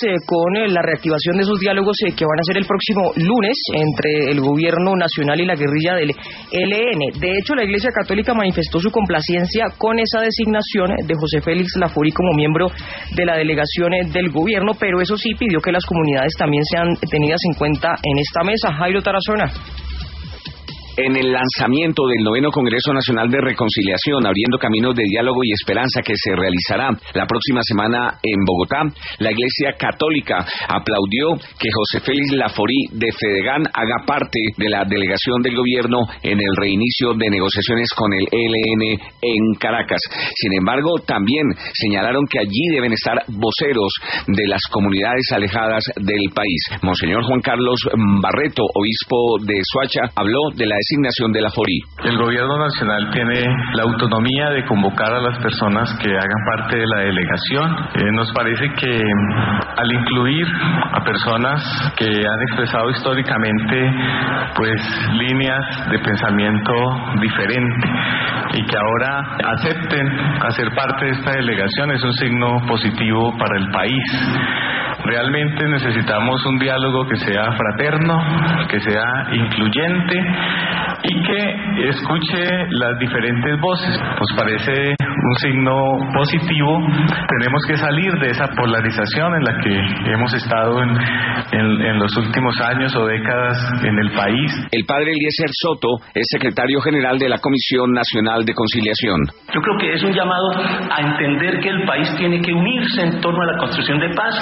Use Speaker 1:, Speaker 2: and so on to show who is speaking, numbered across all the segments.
Speaker 1: con la reactivación de esos diálogos que van a ser el próximo lunes entre el gobierno nacional y la guerrilla del ELN. De hecho, la Iglesia Católica manifestó su complacencia con esa designación de José Félix Laforí como miembro de la delegación del gobierno, pero eso sí pidió que las comunidades también sean tenidas en cuenta en esta mesa. Jairo Tarazona.
Speaker 2: En el lanzamiento del 9º Congreso Nacional de Reconciliación, abriendo caminos de diálogo y esperanza que se realizará la próxima semana en Bogotá, la Iglesia Católica aplaudió que José Félix Laforí de Fedegan haga parte de la delegación del gobierno en el reinicio de negociaciones con el ELN en Caracas. Sin embargo, también señalaron que allí deben estar voceros de las comunidades alejadas del país. Monseñor Juan Carlos Barreto, obispo de Soacha, habló de la designación de Laforí.
Speaker 3: El gobierno nacional tiene la autonomía de convocar a las personas que hagan parte de la delegación. Nos parece que al incluir a personas que han expresado históricamente pues líneas de pensamiento diferente y que ahora acepten hacer parte de esta delegación es un signo positivo para el país. Realmente necesitamos un diálogo que sea fraterno, que sea incluyente y que escuche las diferentes voces. Nos parece un signo positivo. Tenemos que salir de esa polarización en la que hemos estado en los últimos años o décadas en el país.
Speaker 2: El padre Eliezer Soto es secretario general de la Comisión Nacional de Conciliación.
Speaker 4: Yo creo que es un llamado a entender que el país tiene que unirse en torno a la construcción de paz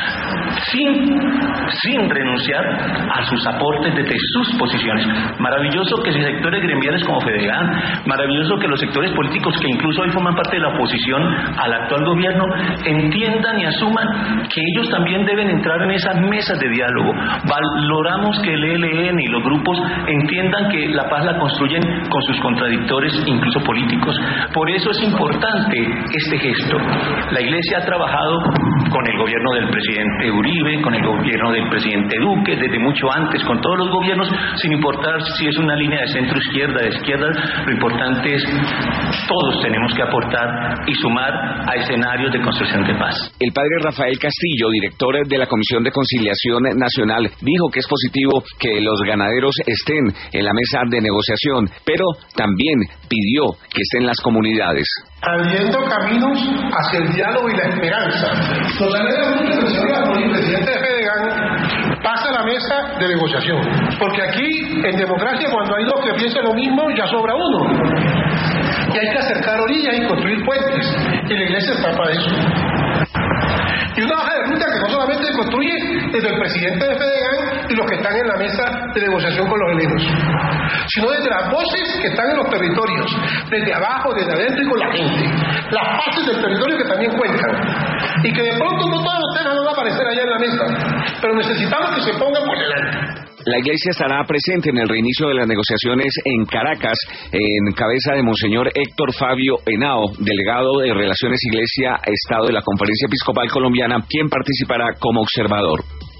Speaker 4: sin renunciar a sus aportes desde sus posiciones. Maravilloso que sectores gremiales como Fedegan, maravilloso que los sectores políticos que incluso hoy forman parte de la oposición al actual gobierno entiendan y asuman que ellos también deben entrar en esas mesas de diálogo. Valoramos que el ELN y los grupos entiendan que la paz la construyen con sus contradictores, incluso políticos. Por eso es importante este gesto. La Iglesia ha trabajado con el gobierno del presidente Uribe, con el gobierno del presidente Duque, desde mucho antes, con todos los gobiernos, sin importar si es una línea de centro izquierda, de izquierda. Lo importante es todos tenemos que aportar y sumar a escenarios de construcción de paz.
Speaker 2: El padre Rafael Castillo, director de la Comisión de Conciliación Nacional, dijo que es positivo que los ganaderos estén en la mesa de negociación, pero también pidió que estén las comunidades.
Speaker 5: Abriendo caminos hacia el diálogo y la esperanza. Nos alegra mucho que el señor Laforí, presidente de Fedegan, pasa a la mesa de negociación. Porque aquí, en democracia, cuando hay dos que piensan lo mismo, ya sobra uno. Y hay que acercar orillas y construir puentes. Y la Iglesia está para eso. Y una hoja de ruta que no solamente se construye desde el presidente de Fedegan y los que están en la mesa de negociación con los helenos, sino desde las voces que están en los territorios, desde abajo, desde adentro y con la gente. Las partes del territorio que también cuentan. Y que de pronto no todos los temas van a aparecer allá en la mesa, pero necesitamos que se pongan por delante.
Speaker 2: La Iglesia estará presente en el reinicio de las negociaciones en Caracas, en cabeza de Monseñor Héctor Fabio Henao, delegado de Relaciones Iglesia-Estado de la Conferencia Episcopal Colombiana, quien participará como observador.